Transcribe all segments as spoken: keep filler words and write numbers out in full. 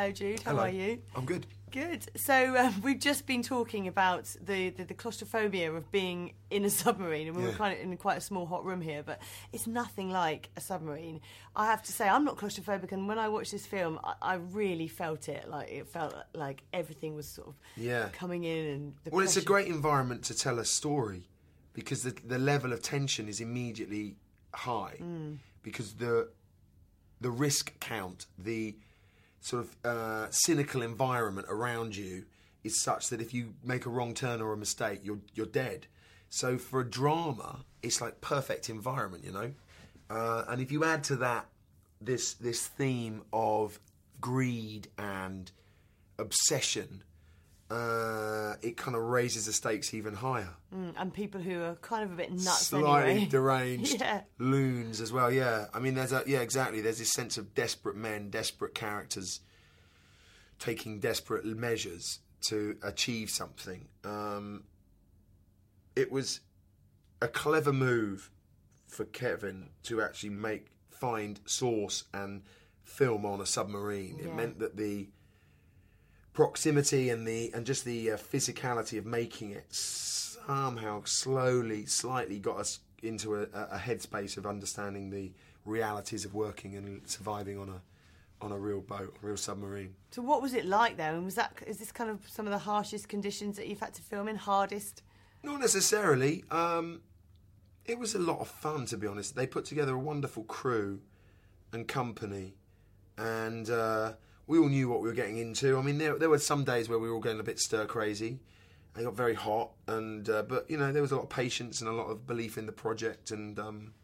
Hello, Jude. How Hello. are you? I'm good. Good. So um, we've just been talking about the, the, the claustrophobia of being in a submarine, and we Yeah. were kind of in quite a small hot room here, but it's nothing like a submarine. I have to say, I'm not claustrophobic, and when I watched this film, I, I really felt it. Like it felt like everything was sort of Yeah. coming in, and the Well, it's a pressure. great environment to tell a story because the the level of tension is immediately high because the the risk count, the sort of uh, cynical environment around you is such that if you make a wrong turn or a mistake, you're you're dead. So for a drama, it's like perfect environment, you know. Uh, and if you add to that this this theme of greed and obsession, uh, it kind of raises the stakes even higher. Mm, and people who are kind of a bit nuts Slightly anyway. deranged Yeah. loons as well. Yeah, I mean, there's a yeah, exactly. There's this sense of desperate men, desperate characters taking desperate measures to achieve something. Um, it was a clever move for Kevin to actually make find source and film on a submarine. It Yeah. meant that the proximity and the and just the uh, physicality of making it somehow slowly, slightly got us into a, a headspace of understanding the realities of working and surviving on a on a real boat, a real submarine. So what was it like there? And was that is this kind of some of the harshest conditions that you've had to film in? Hardest? Not necessarily. Um, it was a lot of fun, to be honest. They put together a wonderful crew and company, and uh, we all knew what we were getting into. I mean, there, there were some days where we were all getting a bit stir crazy. They got very hot, and uh, but you know there was a lot of patience and a lot of belief in the project, and um,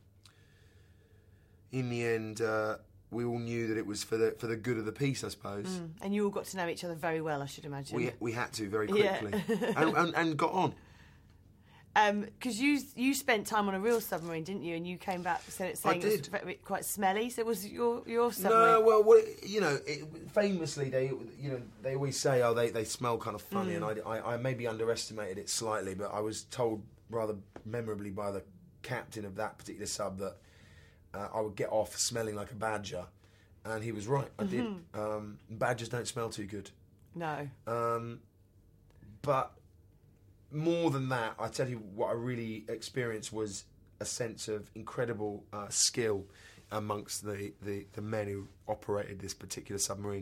in the end, uh, we all knew that it was for the for the good of the piece, I suppose. Mm. And you all got to know each other very well, I should imagine. We we had to very Yeah. quickly, and, and, and got on. Because um, you you spent time on a real submarine, didn't you? And you came back saying, saying it was did. very, quite smelly. So was your your submarine? No, well, well you know, it, famously they, you know, they always say, oh, they, they smell kind of funny, Mm. and I, I, I maybe underestimated it slightly, but I was told rather memorably by the captain of that particular sub that uh, I would get off smelling like a badger, and he was right. I did. Mm-hmm. Um, badgers don't smell too good. No. Um, but more than that, I tell you what I really experienced was a sense of incredible uh, skill amongst the, the, the men who operated this particular submarine.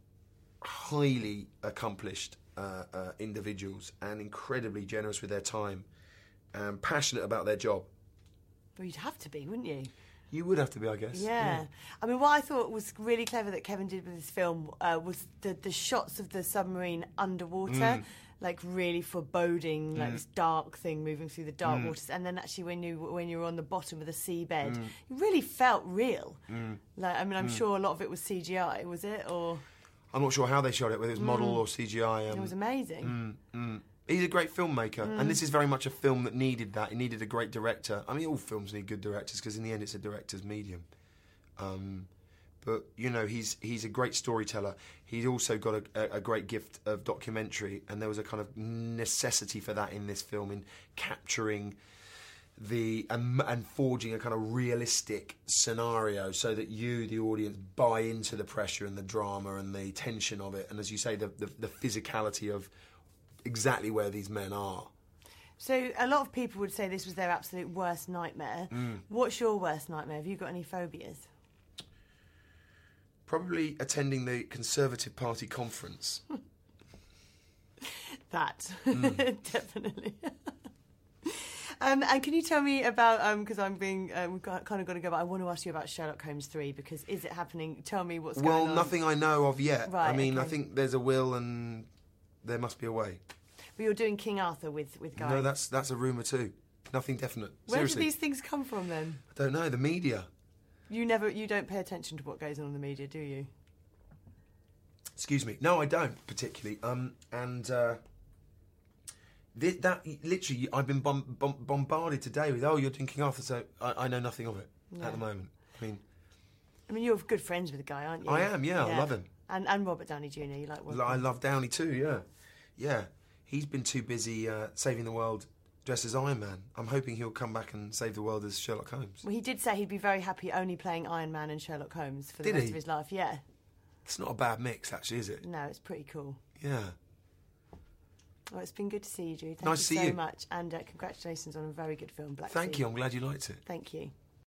Highly accomplished uh, uh, individuals and incredibly generous with their time and passionate about their job. Well, you'd have to be, wouldn't you? You would have to be, I guess. Yeah. I mean, what I thought was really clever that Kevin did with this film uh, was the, the shots of the submarine underwater, Mm. like really foreboding, like this dark thing moving through the dark waters. And then actually when you when you were on the bottom of the seabed, it really felt real. Like, I mean, I'm sure a lot of it was C G I, was it? Or I'm not sure how they shot it, whether it was model or C G I. Um, it was amazing. Mm, mm. He's a great filmmaker, and this is very much a film that needed that. It needed a great director. I mean, all films need good directors because in the end, it's a director's medium. Um, but you know, he's he's a great storyteller. He's also got a, a great gift of documentary, and there was a kind of necessity for that in this film in capturing the and, and forging a kind of realistic scenario so that you, the audience, buy into the pressure and the drama and the tension of it, and as you say, the the, the physicality of exactly where these men are. So a lot of people would say this was their absolute worst nightmare. Mm. What's your worst nightmare? Have you got any phobias? Probably attending the Conservative Party conference. That, Mm. definitely. um, and can you tell me about, because um, I'm being, um, we've got, kind of got to go, but I want to ask you about Sherlock Holmes three, because is it happening? Tell me what's Well, going on. nothing I know of yet. Right, I mean, okay. I think there's a will and there must be a way. But you're doing King Arthur with, with Guy. No, that's that's a rumour too. Nothing definite. Where Seriously. do these things come from then? I don't know. The media. You never, you don't pay attention to what goes on in the media, do you? Excuse me. No, I don't particularly. Um, and uh, th- that literally, I've been bom- bom- bombarded today with, oh, you're doing King Arthur, so I, I know nothing of it Yeah. at the moment. I mean, I mean, you're good friends with the guy, aren't you? I am. Yeah, I love him. And and Robert Downey Junior You like working I with. love Downey too. Yeah, yeah. He's been too busy uh, saving the world dressed as Iron Man. I'm hoping he'll come back and save the world as Sherlock Holmes. Well, he did say he'd be very happy only playing Iron Man and Sherlock Holmes for the Did rest he? of his life. Yeah. It's not a bad mix, actually, is it? No, it's pretty cool. Yeah. Well, it's been good to see you, Drew. Thank Nice to you see so you. much. And uh, congratulations on a very good film, Black Thank Sea. you. I'm glad you liked it. Thank you.